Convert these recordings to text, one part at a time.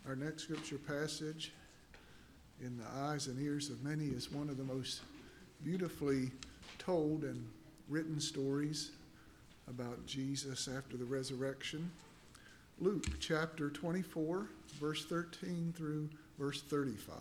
Our next scripture passage, in the eyes and ears of many, is one of the most beautifully told and written stories about Jesus after the resurrection. Luke chapter 24, verse 13 through verse 35.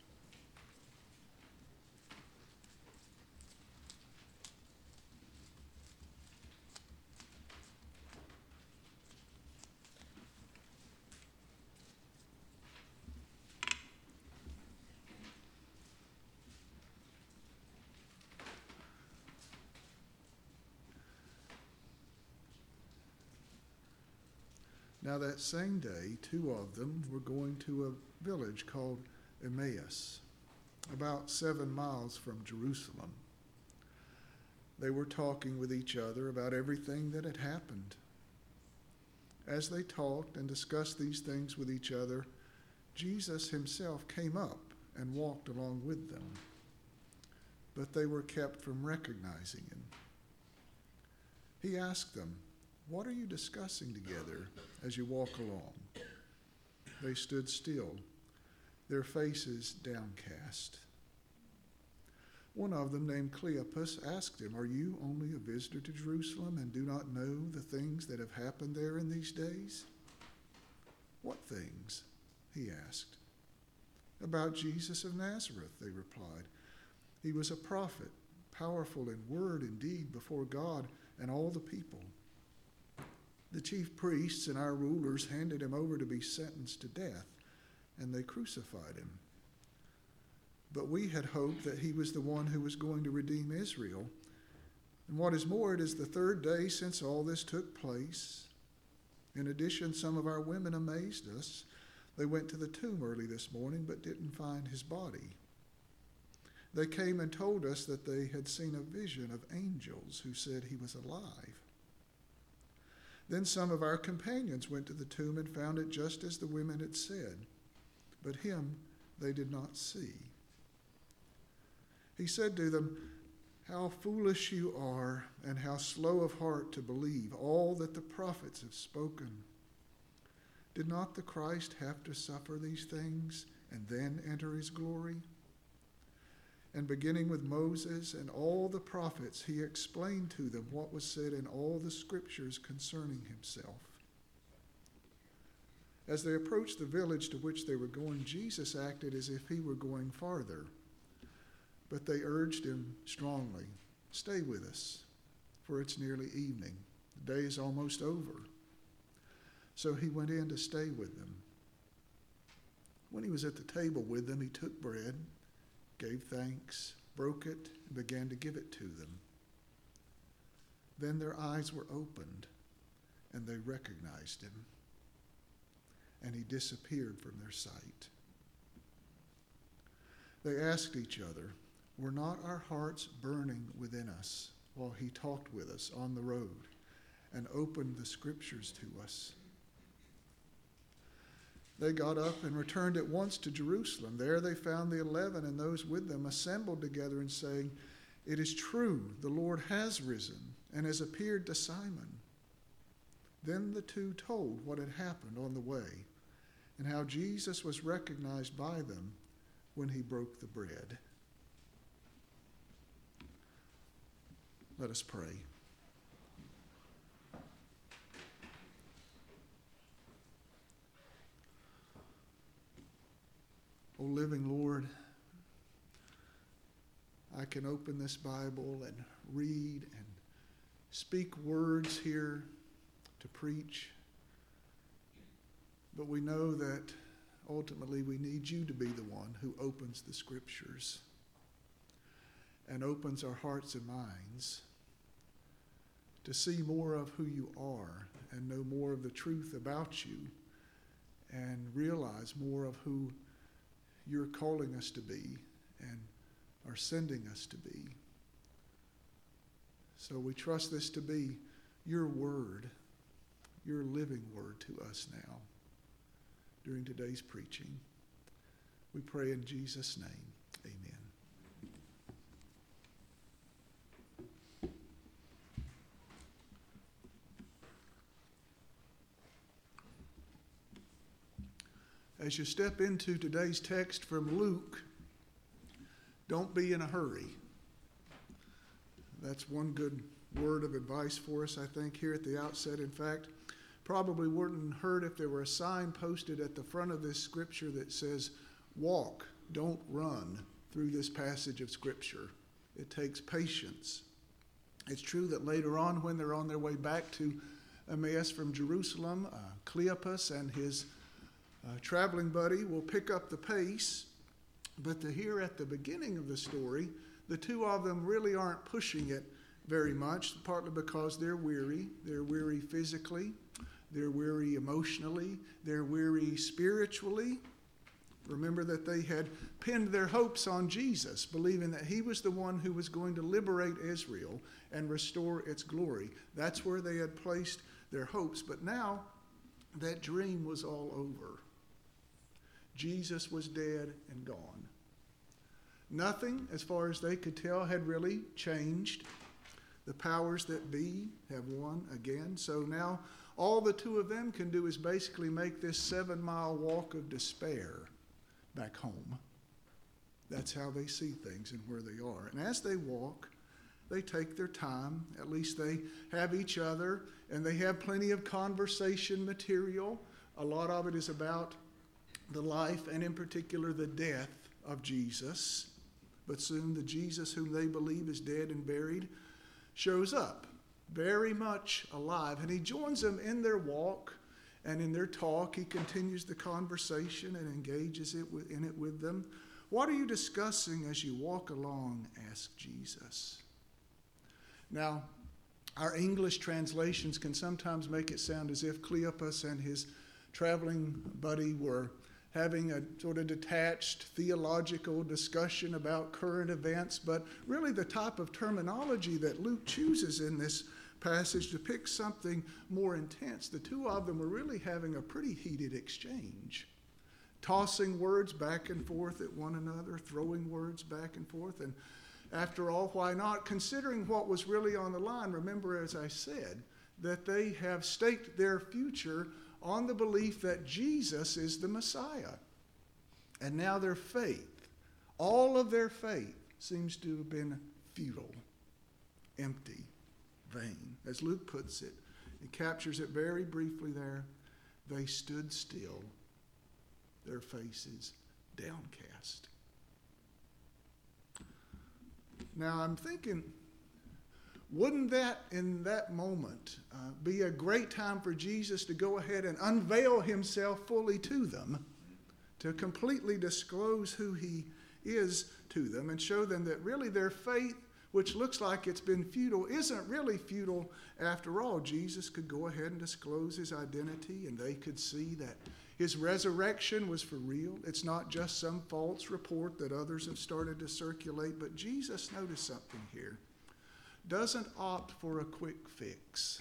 Now that same day, two of them were going to a village called Emmaus, about 7 miles from Jerusalem. They were talking with each other about everything that had happened. As they talked and discussed these things with each other, Jesus himself came up and walked along with them, but they were kept from recognizing him. He asked them, "What are you discussing together as you walk along?" They stood still, their faces downcast. One of them, named Cleopas, asked him, "Are you only a visitor to Jerusalem and do not know the things that have happened there in these days?" "What things?" he asked. "About Jesus of Nazareth," they replied. "He was a prophet, powerful in word and deed before God and all the people. The chief priests and our rulers handed him over to be sentenced to death, and they crucified him. But we had hoped that he was the one who was going to redeem Israel. And what is more, it is the third day since all this took place. In addition, some of our women amazed us. They went to the tomb early this morning, but didn't find his body. They came and told us that they had seen a vision of angels who said he was alive. Then some of our companions went to the tomb and found it just as the women had said, but him they did not see." He said to them, "How foolish you are, and how slow of heart to believe all that the prophets have spoken. Did not the Christ have to suffer these things and then enter his glory?" And beginning with Moses and all the prophets, he explained to them what was said in all the scriptures concerning himself. As they approached the village to which they were going, Jesus acted as if he were going farther. But they urged him strongly, "Stay with us, for it's nearly evening. The day is almost over." So he went in to stay with them. When he was at the table with them, he took bread, gave thanks, broke it, and began to give it to them. Then their eyes were opened, and they recognized him, and he disappeared from their sight. They asked each other, "Were not our hearts burning within us while he talked with us on the road and opened the scriptures to us?" They got up and returned at once to Jerusalem. There they found the 11 and those with them assembled together and saying, "It is true, the Lord has risen and has appeared to Simon." Then the two told what had happened on the way and how Jesus was recognized by them when he broke the bread. Let us pray. O living Lord, I can open this Bible and read and speak words here to preach, but we know that ultimately we need you to be the one who opens the scriptures and opens our hearts and minds to see more of who you are and know more of the truth about you and realize more of who you're calling us to be and are sending us to be. So we trust this to be your word, your living word to us now during today's preaching. We pray in Jesus' name, amen. as you step into today's text from Luke, don't be in a hurry. That's one good word of advice for us, I think, here at the outset. In fact, probably wouldn't hurt if there were a sign posted at the front of this scripture that says, walk, don't run through this passage of scripture. It takes patience. It's true that later on, when they're on their way back to Emmaus from Jerusalem, Cleopas and his traveling buddy will pick up the pace. But here at the beginning of the story, the two of them really aren't pushing it very much, partly because they're weary. They're weary physically. They're weary emotionally. They're weary spiritually. Remember that they had pinned their hopes on Jesus, believing that he was the one who was going to liberate Israel and restore its glory. That's where they had placed their hopes. But now that dream was all over. Jesus was dead and gone. Nothing, as far as they could tell, had really changed. The powers that be have won again. So now all the two of them can do is basically make this 7-mile walk of despair back home. That's how they see things and where they are. And as they walk, they take their time. At least they have each other, and they have plenty of conversation material. A lot of it is about the life and in particular the death of Jesus. But soon the Jesus whom they believe is dead and buried shows up, very much alive. And he joins them in their walk and in their talk. He continues the conversation and engages in it with them. What are you discussing as you walk along? Asked Jesus. Now, our English translations can sometimes make it sound as if Cleopas and his traveling buddy were having a sort of detached theological discussion about current events, but really the type of terminology that Luke chooses in this passage depicts something more intense. The two of them were really having a pretty heated exchange, tossing words back and forth at one another, throwing words back and forth. And after all, why not? Considering what was really on the line, remember, as I said, that they have staked their future on the belief that Jesus is the Messiah. And now their faith, all of their faith, seems to have been futile, empty, vain. As Luke puts it, he captures it very briefly there. They stood still, their faces downcast. Now I'm thinking, wouldn't that, in that moment, be a great time for Jesus to go ahead and unveil himself fully to them, to completely disclose who he is to them and show them that really their faith, which looks like it's been futile, isn't really futile after all. Jesus could go ahead and disclose his identity, and they could see that his resurrection was for real. It's not just some false report that others have started to circulate, but Jesus noticed something here. Doesn't opt for a quick fix.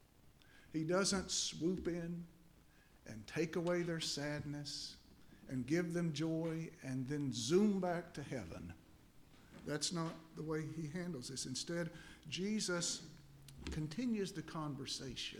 He doesn't swoop in and take away their sadness and give them joy and then zoom back to heaven. That's not the way he handles this. Instead, Jesus continues the conversation.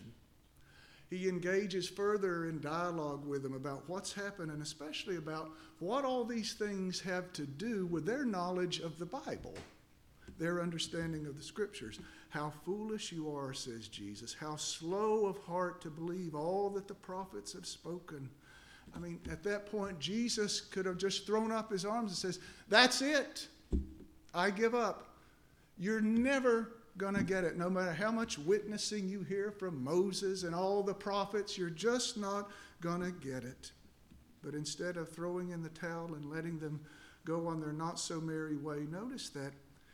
He engages further in dialogue with them about what's happened and especially about what all these things have to do with their knowledge of the Bible, their understanding of the Scriptures. How foolish you are, says Jesus. How slow of heart to believe all that the prophets have spoken. I mean, at that point, Jesus could have just thrown up his arms and says, that's it. I give up. You're never going to get it. No matter how much witnessing you hear from Moses and all the prophets, you're just not going to get it. But instead of throwing in the towel and letting them go on their not so merry way, notice that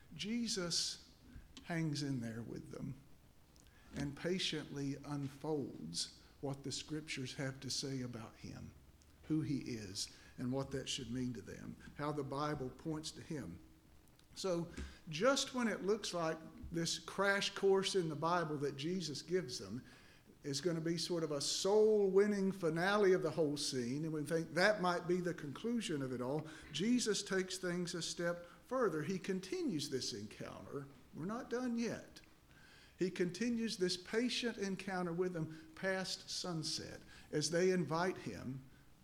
Jesus hangs in there with them and patiently unfolds what the Scriptures have to say about him, who he is, and what that should mean to them, how the Bible points to him. So just when it looks like this crash course in the Bible that Jesus gives them is going to be sort of a soul-winning finale of the whole scene, and we think that might be the conclusion of it all, Jesus takes things a step further. He continues this encounter. We're not done yet. He continues this patient encounter with them past sunset as they invite him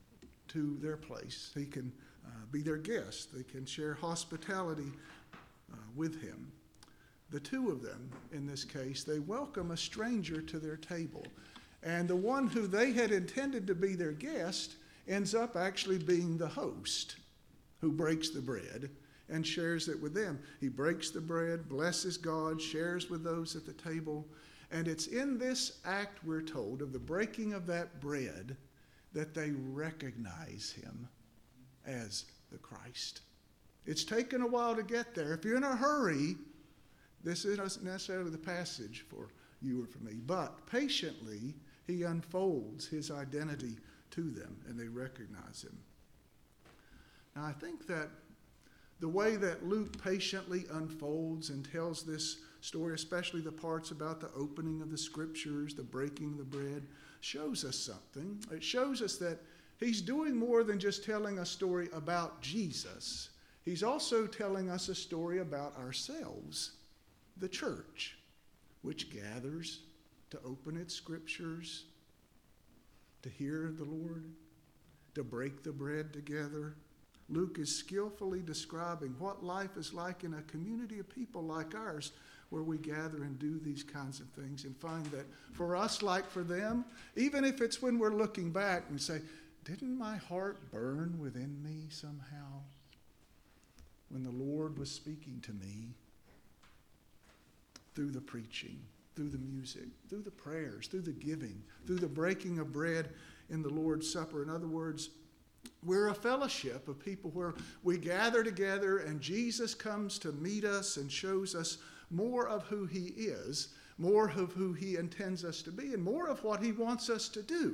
to their place. He can be their guest. They can share hospitality with him. The two of them, in this case, they welcome a stranger to their table. And the one who they had intended to be their guest ends up actually being the host who breaks the bread and shares it with them. He breaks the bread, blesses God, shares with those at the table. And it's in this act, we're told, of the breaking of that bread that they recognize him as the Christ. It's taken a while to get there. If you're in a hurry, this isn't necessarily the passage for you or for me, but patiently he unfolds his identity to them and they recognize him. Now I think that the way that Luke patiently unfolds and tells this story, especially the parts about the opening of the scriptures, the breaking of the bread, shows us something. It shows us that he's doing more than just telling a story about Jesus. He's also telling us a story about ourselves, the church, which gathers to open its scriptures, to hear the Lord, to break the bread together. Luke is skillfully describing what life is like in a community of people like ours, where we gather and do these kinds of things and find that for us, like for them, even if it's when we're looking back and say, didn't my heart burn within me somehow when the Lord was speaking to me through the preaching, through the music, through the prayers, through the giving, through the breaking of bread in the Lord's Supper? In other words, we're a fellowship of people where we gather together and Jesus comes to meet us and shows us more of who he is, more of who he intends us to be, and more of what he wants us to do.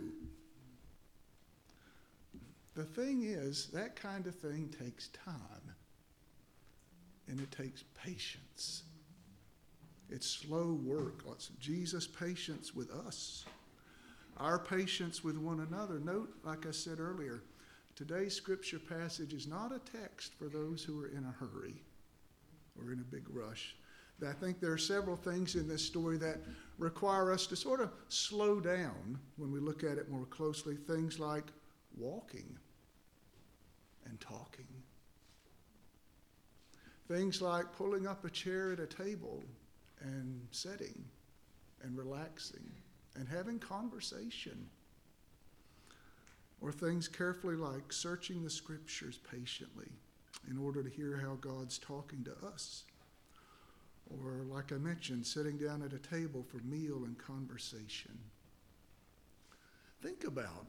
The thing is, that kind of thing takes time, and it takes patience. It's slow work. Lots of Jesus' patience with us, our patience with one another. Note, like I said earlier, today's scripture passage is not a text for those who are in a hurry or in a big rush. I think there are several things in this story that require us to sort of slow down when we look at it more closely. Things like walking and talking. Things like pulling up a chair at a table and sitting and relaxing and having conversation. Or things carefully like searching the scriptures patiently in order to hear how God's talking to us. Or, like I mentioned, sitting down at a table for meal and conversation. Think about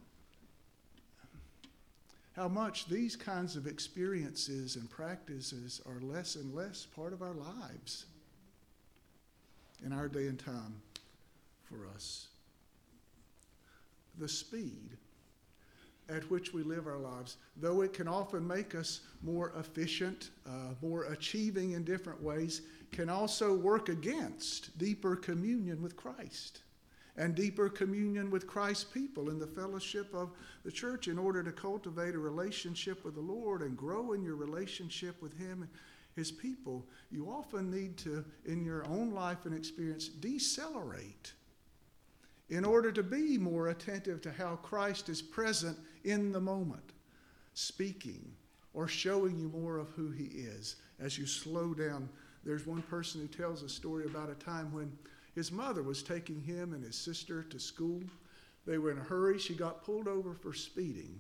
how much these kinds of experiences and practices are less and less part of our lives in our day and time for us. The speed at which we live our lives, though it can often make us more efficient, more achieving in different ways, can also work against deeper communion with Christ and deeper communion with Christ's people in the fellowship of the church. In order to cultivate a relationship with the Lord and grow in your relationship with him and his people, you often need to, in your own life and experience, decelerate in order to be more attentive to how Christ is present in the moment, speaking or showing you more of who he is as you slow down. There's one person who tells a story about a time when his mother was taking him and his sister to school. They were in a hurry. She got pulled over for speeding.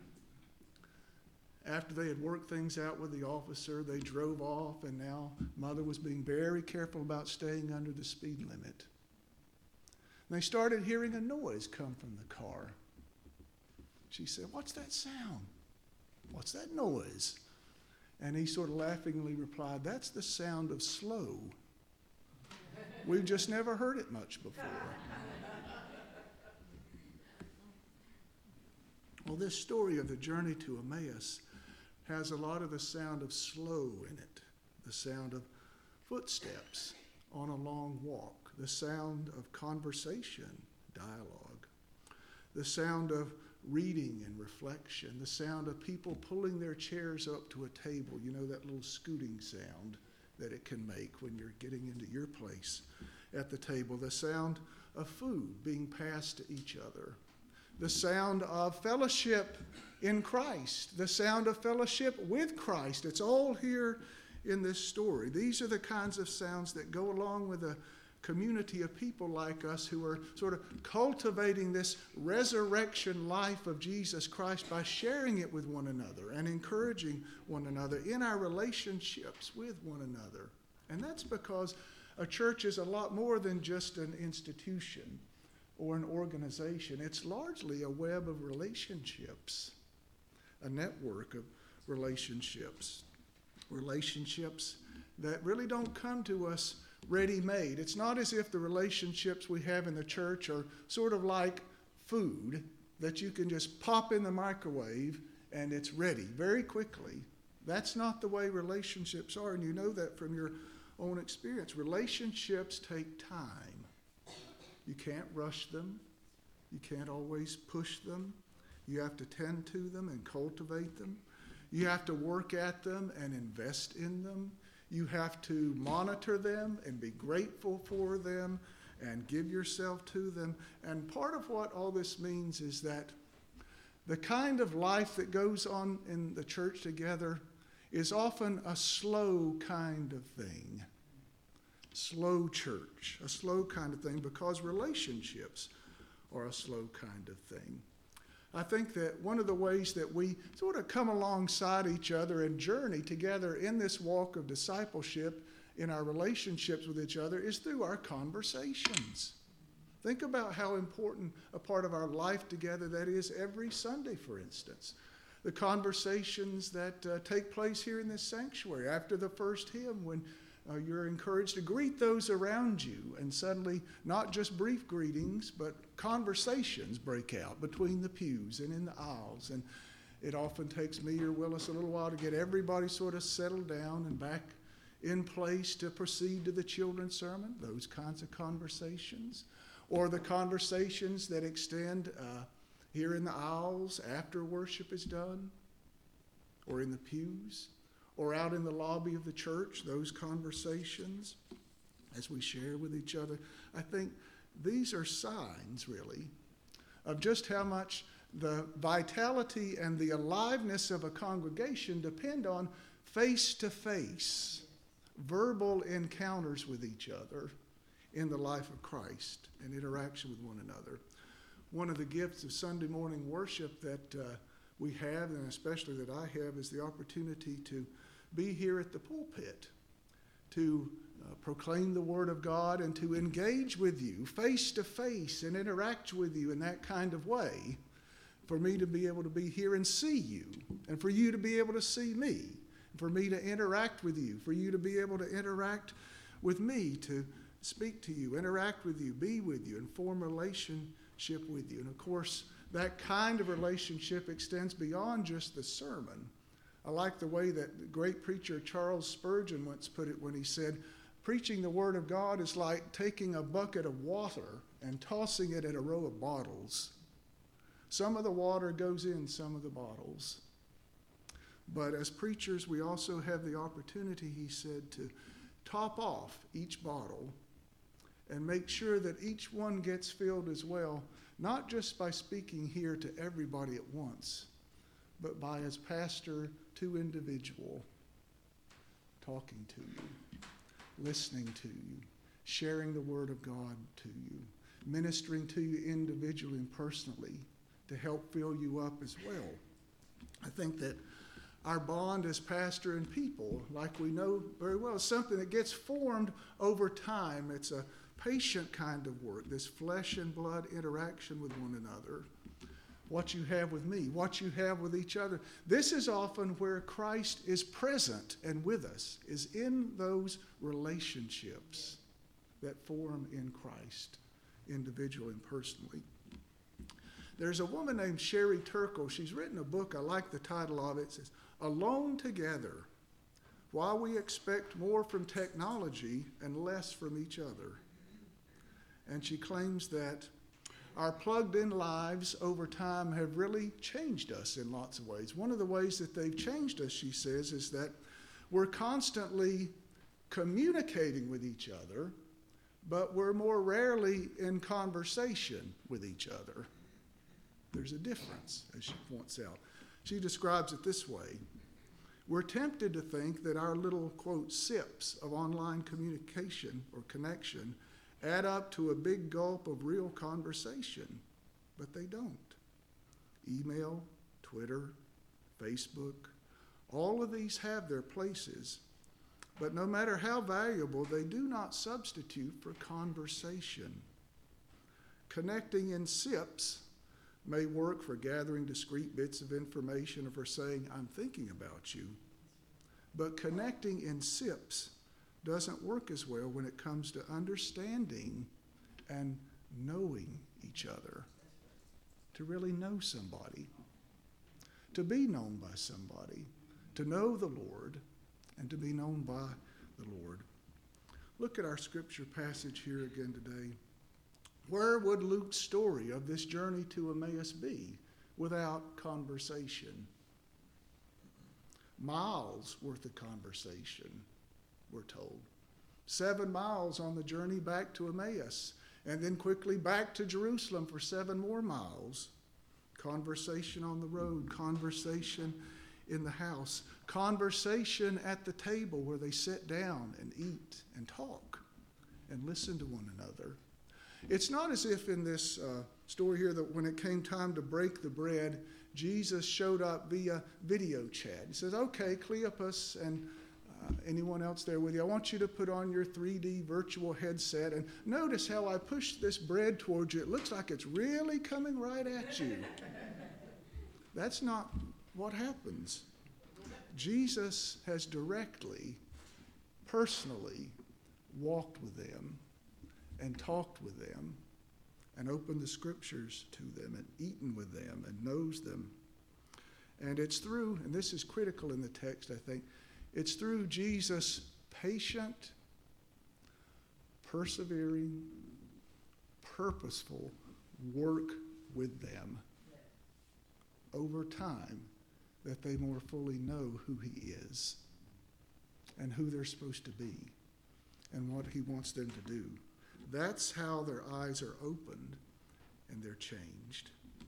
After they had worked things out with the officer, they drove off, and now mother was being very careful about staying under the speed limit. And they started hearing a noise come from the car. She said, "What's that sound? What's that noise?" And he sort of laughingly replied, "That's the sound of slow. We've just never heard it much before." Well, this story of the journey to Emmaus has a lot of the sound of slow in it, the sound of footsteps on a long walk, the sound of conversation, dialogue, the sound of reading and reflection, the sound of people pulling their chairs up to a table, you know, that little scooting sound that it can make when you're getting into your place at the table, the sound of food being passed to each other, the sound of fellowship in Christ, the sound of fellowship with Christ. It's all here in this story. These are the kinds of sounds that go along with a community of people like us who are sort of cultivating this resurrection life of Jesus Christ by sharing it with one another and encouraging one another in our relationships with one another. And that's because a church is a lot more than just an institution or an organization. It's largely a web of relationships, a network of relationships that really don't come to us ready-made. It's not as if the relationships we have in the church are sort of like food that you can just pop in the microwave and it's ready very quickly. That's not the way relationships are, and you know that from your own experience. Relationships take time. You can't rush them. You can't always push them. You have to tend to them and cultivate them. You have to work at them and invest in them. You have to monitor them and be grateful for them and give yourself to them. And part of what all this means is that the kind of life that goes on in the church together is often a slow kind of thing. Slow church, a slow kind of thing, because relationships are a slow kind of thing. I think that one of the ways that we sort of come alongside each other and journey together in this walk of discipleship in our relationships with each other is through our conversations. Think about how important a part of our life together that is every Sunday, for instance. The conversations that take place here in this sanctuary after the first hymn, when you're encouraged to greet those around you, and suddenly not just brief greetings, but conversations break out between the pews and in the aisles. And it often takes me or Willis a little while to get everybody sort of settled down and back in place to proceed to the children's sermon, those kinds of conversations. Or the conversations that extend here in the aisles after worship is done, or in the pews, or out in the lobby of the church, those conversations as we share with each other. I think these are signs, really, of just how much the vitality and the aliveness of a congregation depend on face-to-face, verbal encounters with each other in the life of Christ and interaction with one another. One of the gifts of Sunday morning worship that we have, and especially that I have, is the opportunity to be here at the pulpit, to proclaim the Word of God and to engage with you face to face and interact with you in that kind of way, for me to be able to be here and see you, and for you to be able to see me, for me to interact with you, for you to be able to interact with me, to speak to you, interact with you, be with you, and form a relationship with you. And of course, that kind of relationship extends beyond just the sermon. I like the way that the great preacher Charles Spurgeon once put it when he said, preaching the Word of God is like taking a bucket of water and tossing it in a row of bottles. Some of the water goes in some of the bottles. But as preachers, we also have the opportunity, he said, to top off each bottle and make sure that each one gets filled as well, not just by speaking here to everybody at once, but by, as pastor, to individual, talking to you, listening to you, sharing the Word of God to you, ministering to you individually and personally to help fill you up as well. I think that our bond as pastor and people, like we know very well, is something that gets formed over time. It's a patient kind of work, this flesh and blood interaction with one another. What you have with me, what you have with each other. This is often where Christ is present and with us, is in those relationships that form in Christ, individually and personally. There's a woman named Sherry Turkle. She's written a book. I like the title of it. It says, Alone Together, Why We Expect More from Technology and Less from Each Other. And she claims that our plugged-in lives over time have really changed us in lots of ways. One of the ways that they've changed us, she says, is that we're constantly communicating with each other, but we're more rarely in conversation with each other. there's a difference, as she points out. She describes it this way. We're tempted to think that our little, quote, sips of online communication or connection add up to a big gulp of real conversation, but they don't. Email, Twitter, Facebook, all of these have their places, but no matter how valuable, they do not substitute for conversation. Connecting in sips may work for gathering discrete bits of information or for saying, I'm thinking about you. But connecting in sips doesn't work as well when it comes to understanding and knowing each other. To really know somebody, to be known by somebody, to know the Lord, and to be known by the Lord. Look at our scripture passage here again today. Where would Luke's story of this journey to Emmaus be without conversation? Miles worth of conversation, we're told. 7 miles on the journey back to Emmaus, and then quickly back to Jerusalem for 7 more miles. Conversation on the road, conversation in the house, conversation at the table where they sit down and eat and talk and listen to one another. It's not as if in this story here that when it came time to break the bread, Jesus showed up via video chat. He says, okay, Cleopas and anyone else there with you, I want you to put on your 3D virtual headset and notice how I pushed this bread towards you. It looks like it's really coming right at you. That's not what happens. Jesus has directly, personally walked with them and talked with them and opened the scriptures to them and eaten with them and knows them. And it's through, and this is critical in the text, I think, it's through Jesus' patient, persevering, purposeful work with them over time that they more fully know who he is and who they're supposed to be and what he wants them to do. That's how their eyes are opened and they're changed.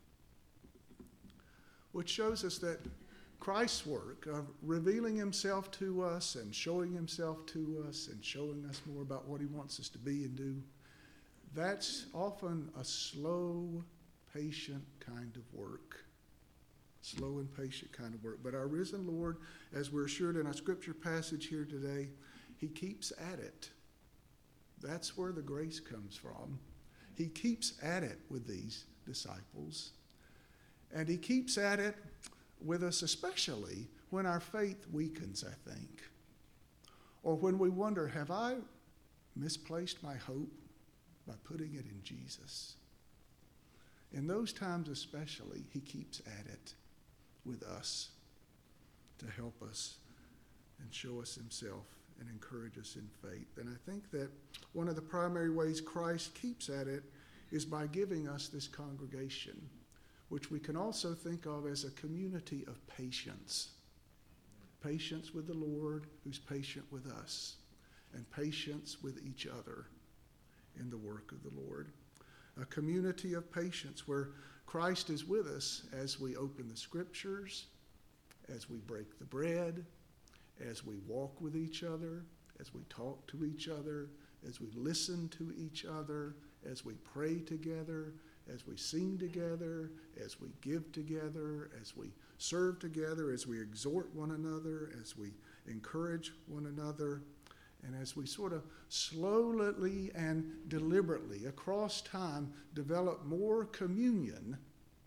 Which shows us that Christ's work of revealing himself to us and showing himself to us and showing us more about what he wants us to be and do, that's often a slow, patient kind of work. Slow and patient kind of work. But our risen Lord, as we're assured in our scripture passage here today, he keeps at it. That's where the grace comes from. He keeps at it with these disciples. And he keeps at it with us, especially when our faith weakens, I think. Or when we wonder, have I misplaced my hope by putting it in Jesus? In those times especially, he keeps at it with us to help us and show us himself and encourage us in faith. And I think that one of the primary ways Christ keeps at it is by giving us this congregation, which we can also think of as a community of patience. Patience with the Lord, who's patient with us, and patience with each other in the work of the Lord. A community of patience where Christ is with us as we open the scriptures, as we break the bread, as we walk with each other, as we talk to each other, as we listen to each other, as we pray together, as we sing together, as we give together, as we serve together, as we exhort one another, as we encourage one another, and as we sort of slowly and deliberately across time develop more communion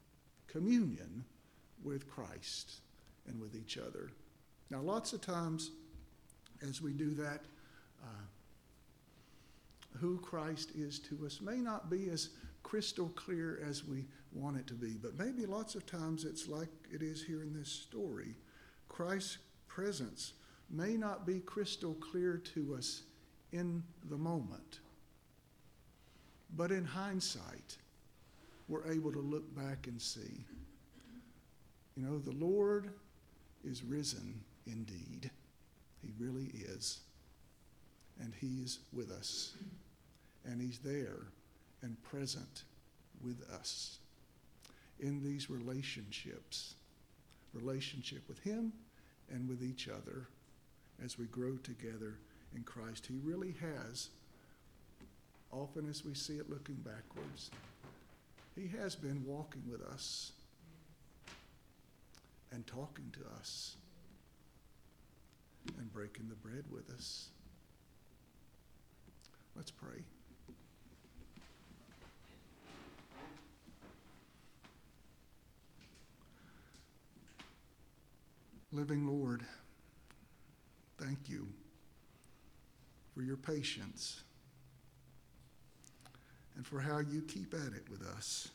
with Christ and with each other. Now, lots of times as we do that, who Christ is to us may not be as crystal clear as we want it to be, but maybe lots of times it's like it is here in this story. Christ's presence may not be crystal clear to us in the moment, but in hindsight, we're able to look back and see, the Lord is risen indeed. He really is. And he's with us. And he's there and present with us. in these relationships, relationship with him and with each other as we grow together in Christ. He really has, often as we see it looking backwards, he has been walking with us and talking to us and breaking the bread with us. Let's pray. Living Lord, thank you for your patience and for how you keep at it with us.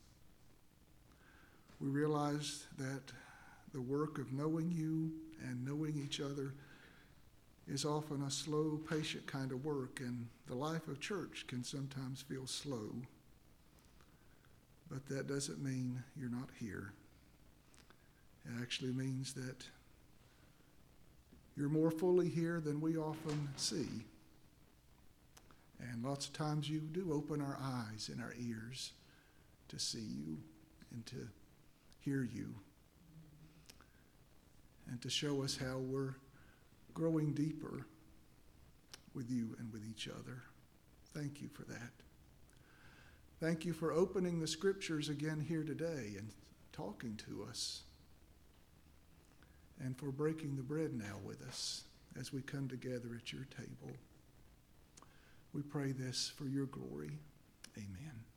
We realize that the work of knowing you and knowing each other is often a slow, patient kind of work, and the life of church can sometimes feel slow. But that doesn't mean you're not here. It actually means that you're more fully here than we often see. And lots of times you do open our eyes and our ears to see you and to hear you and to show us how we're growing deeper with you and with each other. Thank you for that. Thank you for opening the scriptures again here today and talking to us, and for breaking the bread now with us as we come together at your table. We pray this for your glory. Amen.